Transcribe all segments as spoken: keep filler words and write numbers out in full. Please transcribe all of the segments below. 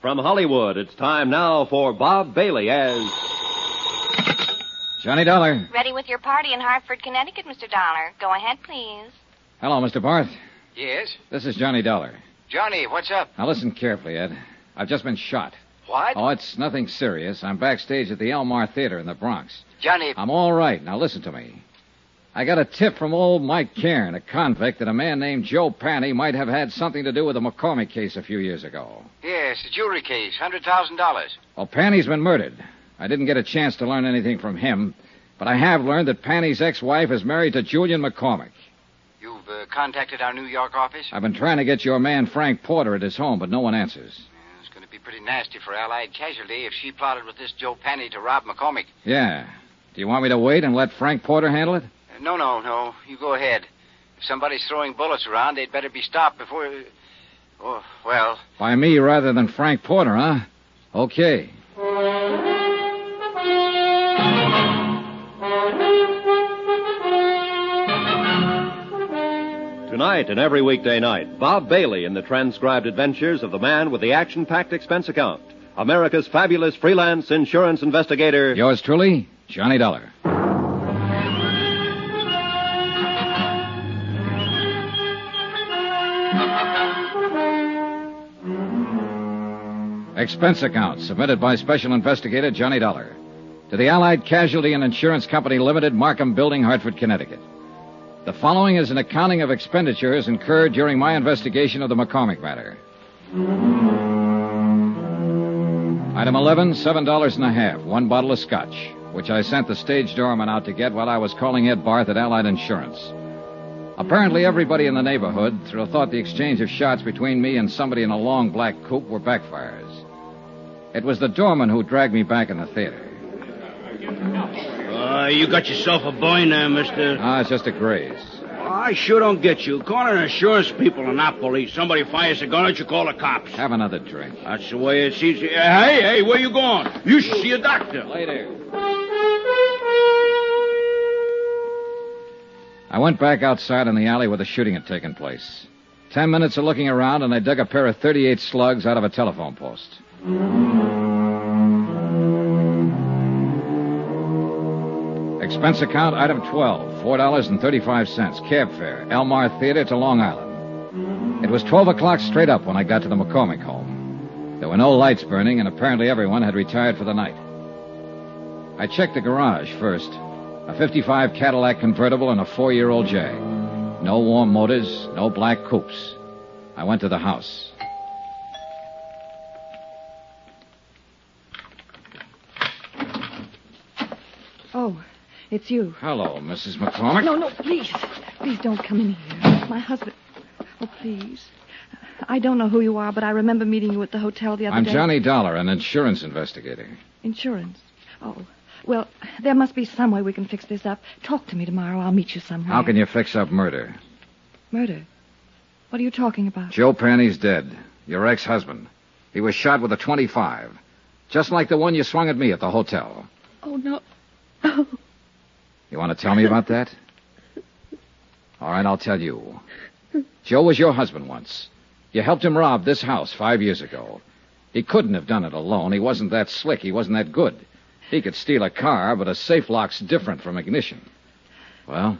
From Hollywood, it's time now for Bob Bailey as... Johnny Dollar. Ready with your party in Hartford, Connecticut, Mister Dollar. Go ahead, please. Hello, Mister Barth. Yes? This is Johnny Dollar. Johnny, what's up? Now listen carefully, Ed. I've just been shot. What? Oh, it's nothing serious. I'm backstage at the Elmar Theater in the Bronx. Johnny... I'm all right. Now listen to me. I got a tip from old Mike Cairn, a convict, that a man named Joe Panny might have had something to do with the McCormick case a few years ago. Yes, the jewelry case, one hundred thousand dollars. Well, Panny's been murdered. I didn't get a chance to learn anything from him, but I have learned that Panny's ex-wife is married to Julian McCormick. You've uh, contacted our New York office? I've been trying to get your man Frank Porter at his home, but no one answers. Yeah, it's going to be pretty nasty for Allied Casualty if she plotted with this Joe Panny to rob McCormick. Yeah. Do you want me to wait and let Frank Porter handle it? Uh, no, no, no. You go ahead. If somebody's throwing bullets around, they'd better be stopped before... Uh, oh, well... By me rather than Frank Porter, huh? Okay. Tonight and every weekday night, Bob Bailey in the transcribed adventures of the man with the action-packed expense account. America's fabulous freelance insurance investigator. Yours truly, Johnny Dollar. Expense account submitted by Special Investigator Johnny Dollar to the Allied Casualty and Insurance Company Limited, Markham Building, Hartford, Connecticut. The following is an accounting of expenditures incurred during my investigation of the McCormick matter. Item eleven, seven dollars and a half, one bottle of scotch, which I sent the stage doorman out to get while I was calling Ed Barth at Allied Insurance. Apparently everybody in the neighborhood thought the exchange of shots between me and somebody in a long black coupe were backfires. It was the doorman who dragged me back in the theater. Uh, you got yourself a boy now, mister. Ah, it's just a graze. I sure don't get you. Calling insurance people and not police. Somebody fires a gun at you, call the cops. Have another drink. That's the way it's easy. Hey, hey, where you going? You should see a doctor. Later. I went back outside in the alley where the shooting had taken place. Ten minutes of looking around, and I dug a pair of thirty-eight slugs out of a telephone post. Expense account, item twelve, four dollars and thirty-five cents, cab fare, Elmar Theater to Long Island. It was twelve o'clock straight up when I got to the McCormick home. There were no lights burning, and apparently everyone had retired for the night. I checked the garage first. A fifty-five Cadillac convertible and a four-year-old Jag. No warm motors, no black coupes. I went to the house. Oh, it's you. Hello, Missus McCormick. No, no, please. Please don't come in here. My husband. Oh, please. I don't know who you are, but I remember meeting you at the hotel the other I'm day. I'm Johnny Dollar, an insurance investigator. Insurance? Oh, well, there must be some way we can fix this up. Talk to me tomorrow. I'll meet you somewhere. How can you fix up murder? Murder? What are you talking about? Joe Panny's dead. Your ex-husband. He was shot with a twenty-five. Just like the one you swung at me at the hotel. Oh, no. Oh. You want to tell me about that? All right, I'll tell you. Joe was your husband once. You helped him rob this house five years ago. He couldn't have done it alone. He wasn't that slick. He wasn't that good. He could steal a car, but a safe lock's different from ignition. Well?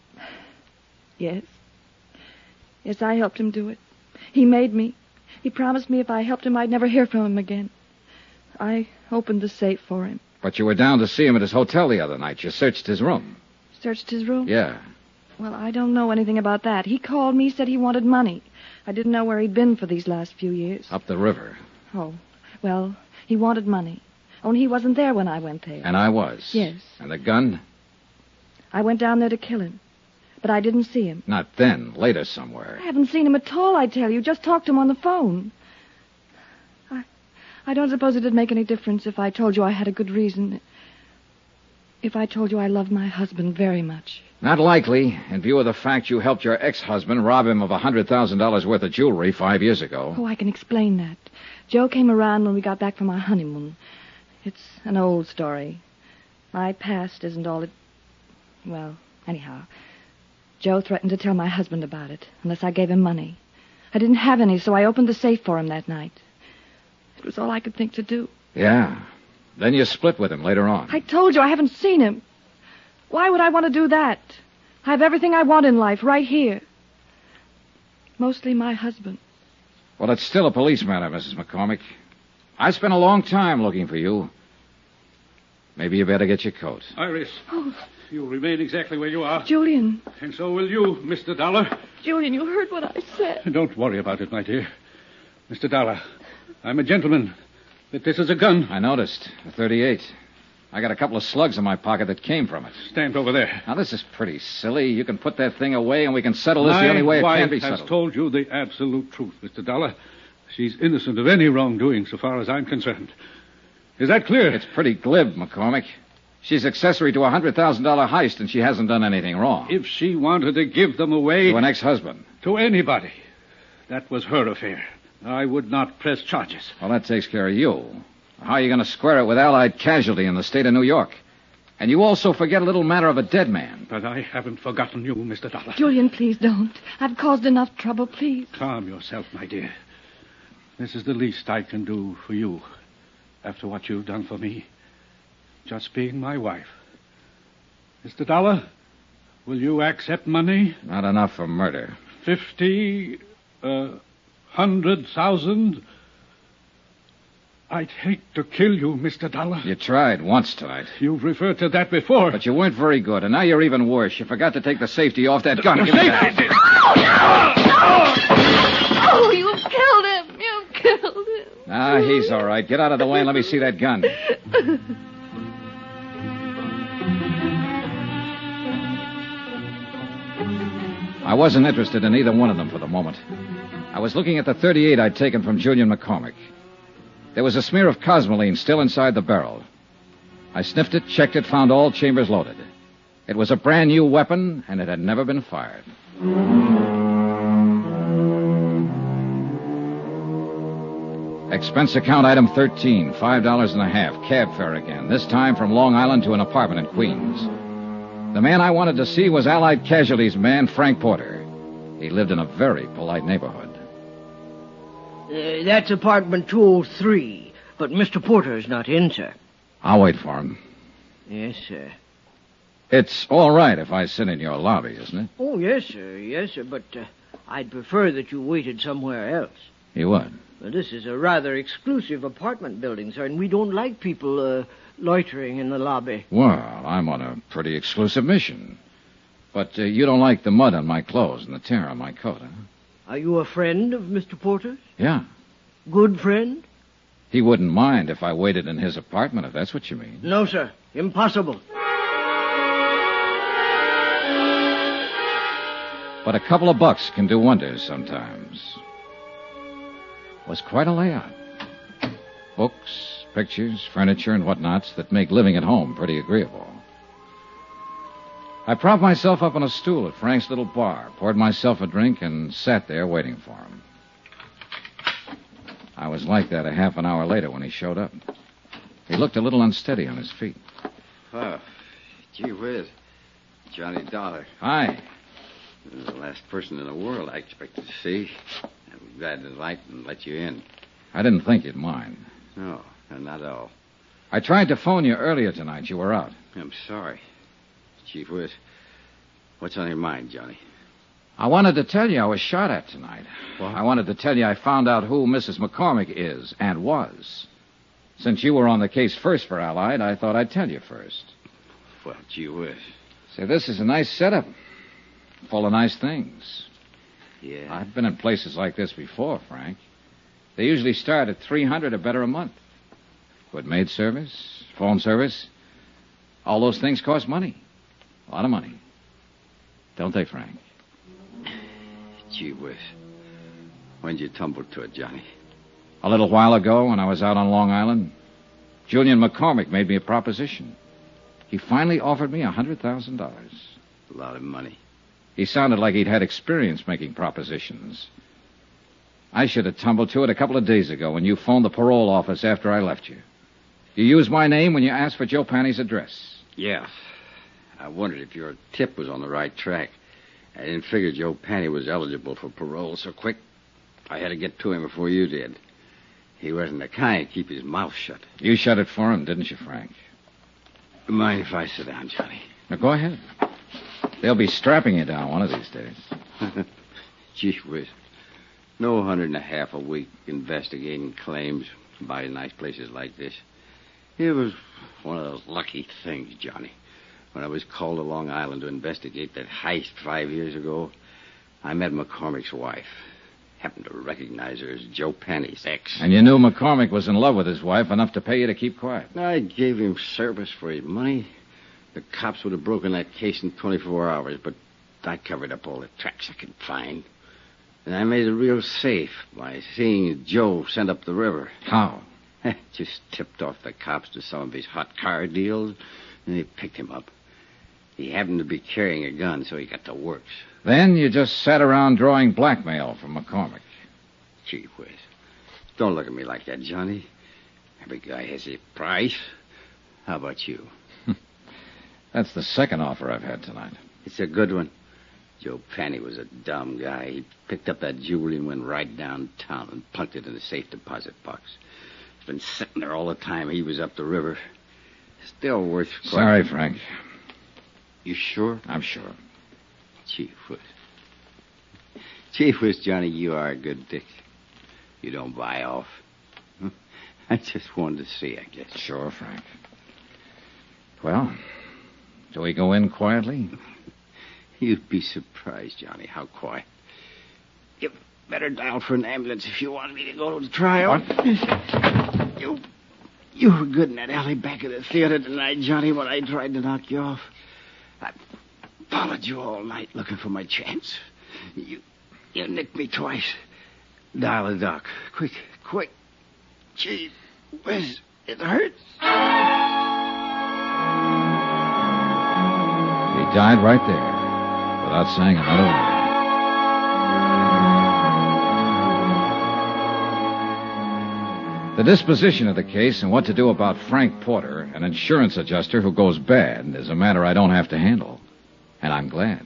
Yes. Yes, I helped him do it. He made me. He promised me if I helped him, I'd never hear from him again. I opened the safe for him. But you were down to see him at his hotel the other night. You searched his room. Searched his room? Yeah. Well, I don't know anything about that. He called me, said he wanted money. I didn't know where he'd been for these last few years. Up the river. Oh, well, he wanted money. Only he wasn't there when I went there. And I was? Yes. And the gun? I went down there to kill him. But I didn't see him. Not then. Later somewhere. I haven't seen him at all, I tell you. Just talked to him on the phone. I, I don't suppose it'd make any difference if I told you I had a good reason. If I told you I love my husband very much. Not likely, in view of the fact you helped your ex-husband rob him of one hundred thousand dollars worth of jewelry five years ago. Oh, I can explain that. Joe came around when we got back from our honeymoon. It's an old story. My past isn't all it... Well, anyhow, Joe threatened to tell my husband about it, unless I gave him money. I didn't have any, so I opened the safe for him that night. It was all I could think to do. Yeah. Then you split with him later on. I told you I haven't seen him. Why would I want to do that? I have everything I want in life right here. Mostly my husband. Well, it's still a police matter, Missus McCormick. I spent a long time looking for you. Maybe you better get your coat. Iris, Oh. you'll remain exactly where you are. Julian. And so will you, Mister Dollar. Julian, you heard what I said. Don't worry about it, my dear. Mister Dollar, I'm a gentleman. But this is a gun. I noticed. A thirty-eight. I got a couple of slugs in my pocket that came from it. Stand over there. Now, this is pretty silly. You can put that thing away and we can settle this My the only way it wife can be has settled. told you the absolute truth, Mister Dollar. She's innocent of any wrongdoing so far as I'm concerned. Is that clear? It's pretty glib, McCormick. She's accessory to a one hundred thousand dollars heist and she hasn't done anything wrong. If she wanted to give them away To an ex-husband. to anybody, that was her affair. I would not press charges. Well, that takes care of you. How are you going to square it with Allied casualty in the state of New York? And you also forget a little matter of a dead man. But I haven't forgotten you, Mister Dollar. Julian, please don't. I've caused enough trouble, please. Calm yourself, my dear. This is the least I can do for you after what you've done for me. Just being my wife. Mister Dollar, will you accept money? Not enough for murder. Fifty, uh, hundred thousand? I'd hate to kill you, Mister Dollar. You tried once tonight. You've referred to that before. But you weren't very good, and now you're even worse. You forgot to take the safety off that gun. Give me that. Oh, you killed him. You killed him. Ah, he's all right. Get out of the way and let me see that gun. I wasn't interested in either one of them for the moment. I was looking at the thirty-eight I'd taken from Julian McCormick. There was a smear of cosmoline still inside the barrel. I sniffed it, checked it, found all chambers loaded. It was a brand new weapon, and it had never been fired. Expense account item thirteen, five dollars and a half, cab fare again, this time from Long Island to an apartment in Queens. The man I wanted to see was Allied Casualties man Frank Porter. He lived in a very polite neighborhood. Uh, that's apartment two oh three, but Mister Porter's not in, sir. I'll wait for him. Yes, sir. It's all right if I sit in your lobby, isn't it? Oh, yes, sir, yes, sir, but uh, I'd prefer that you waited somewhere else. You would? Well, this is a rather exclusive apartment building, sir, and we don't like people uh, loitering in the lobby. Well, I'm on a pretty exclusive mission. But uh, you don't like the mud on my clothes and the tear on my coat, huh? Are you a friend of Mister Porter's? Yeah. Good friend? He wouldn't mind if I waited in his apartment, if that's what you mean. No, sir. Impossible. But a couple of bucks can do wonders sometimes. It was quite a layout. Books, pictures, furniture, and whatnots that make living at home pretty agreeable. I propped myself up on a stool at Frank's little bar, poured myself a drink, and sat there waiting for him. I was like that a half an hour later when he showed up. He looked a little unsteady on his feet. Oh, gee whiz. Johnny Dollar. Hi. You're the last person in the world I expected to see. I'm glad to light and let you in. I didn't think you'd mind. No, not at all. I tried to phone you earlier tonight. You were out. I'm sorry. Chief Whiz, what's on your mind, Johnny? I wanted to tell you I was shot at tonight. What? I wanted to tell you I found out who Missus McCormick is and was. Since you were on the case first for Allied, I thought I'd tell you first. Well, gee whiz. Say, this is a nice setup. Full of nice things. Yeah. I've been in places like this before, Frank. They usually start at three hundred dollars or better a month. Good maid service, phone service. All those things cost money. A lot of money. Don't they, Frank? Gee whiz. When'd you tumble to it, Johnny? A little while ago, when I was out on Long Island, Julian McCormick made me a proposition. He finally offered me one hundred thousand dollars. A lot of money. He sounded like he'd had experience making propositions. I should have tumbled to it a couple of days ago when you phoned the parole office after I left you. You used my name when you asked for Joe Panny's address. Yeah. I wondered if your tip was on the right track. I didn't figure Joe Panny was eligible for parole so quick. I had to get to him before you did. He wasn't the kind to keep his mouth shut. You shut it for him, didn't you, Frank? Mind if I sit down, Johnny? Now, go ahead. They'll be strapping you down one of these days. Gee whiz. No hundred and a half a week investigating claims, buying nice places like this. It was one of those lucky things, Johnny. When I was called to Long Island to investigate that heist five years ago, I met McCormick's wife. Happened to recognize her as Joe Penny's ex. And you knew McCormick was in love with his wife enough to pay you to keep quiet. I gave him service for his money. The cops would have broken that case in twenty-four hours, but I covered up all the tracks I could find. And I made it real safe by seeing Joe send up the river. How? Just tipped off the cops to some of his hot car deals, and they picked him up. He happened to be carrying a gun, so he got the works. Then you just sat around drawing blackmail from McCormick. Gee whiz. Don't look at me like that, Johnny. Every guy has a price. How about you? That's the second offer I've had tonight. It's a good one. Joe Penny was a dumb guy. He picked up that jewelry and went right downtown and plunked it in the safe deposit box. It's been sitting there all the time he was up the river. Still worth... Sorry, Frank. You sure? I'm sure. Gee whiz. Gee whiz, Johnny, you are a good dick. You don't buy off. I just wanted to see, I guess. Sure, Frank. Well, do we go in quietly? You'd be surprised, Johnny, how quiet. You better dial for an ambulance if you want me to go to the trial. What? You, you were good in that alley back of the theater tonight, Johnny, when I tried to knock you off. I followed you all night looking for my chance. You, you nicked me twice. Dial the doc. Quick, quick. Gee whiz, it hurts. He died right there. Without saying another word. The disposition of the case and what to do about Frank Porter, an insurance adjuster who goes bad, is a matter I don't have to handle. And I'm glad.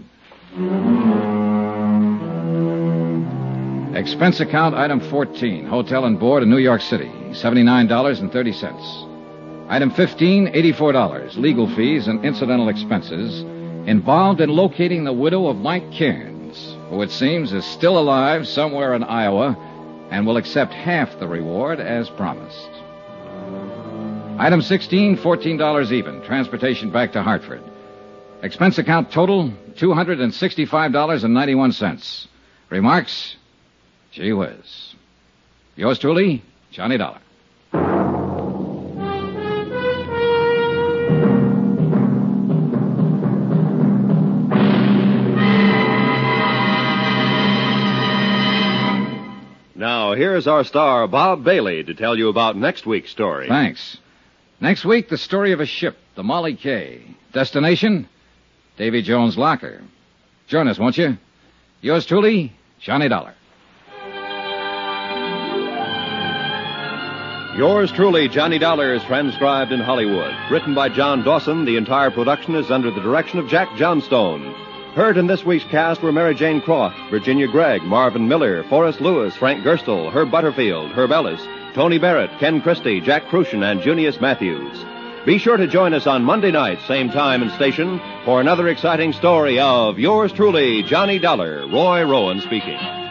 Expense account item fourteen, hotel and board in New York City, seventy-nine dollars and thirty cents. Item fifteen, eighty-four dollars, legal fees and incidental expenses involved in locating the widow of Mike Cairns, who it seems is still alive somewhere in Iowa and will accept half the reward as promised. Item sixteen, fourteen dollars even, transportation back to Hartford. Expense account total, two hundred sixty-five dollars and ninety-one cents. Remarks? Gee whiz. Yours truly, Johnny Dollar. Now, here's our star, Bob Bailey, to tell you about next week's story. Thanks. Next week, the story of a ship, the Molly K. Destination, Davy Jones' Locker. Join us, won't you? Yours truly, Johnny Dollar. Yours truly, Johnny Dollar, is transcribed in Hollywood. Written by John Dawson, the entire production is under the direction of Jack Johnstone. Heard in this week's cast were Mary Jane Croft, Virginia Gregg, Marvin Miller, Forrest Lewis, Frank Gerstle, Herb Butterfield, Herb Ellis, Tony Barrett, Ken Christie, Jack Crucian, and Junius Matthews. Be sure to join us on Monday night, same time and station, for another exciting story of Yours truly, Johnny Dollar. Roy Rowan speaking.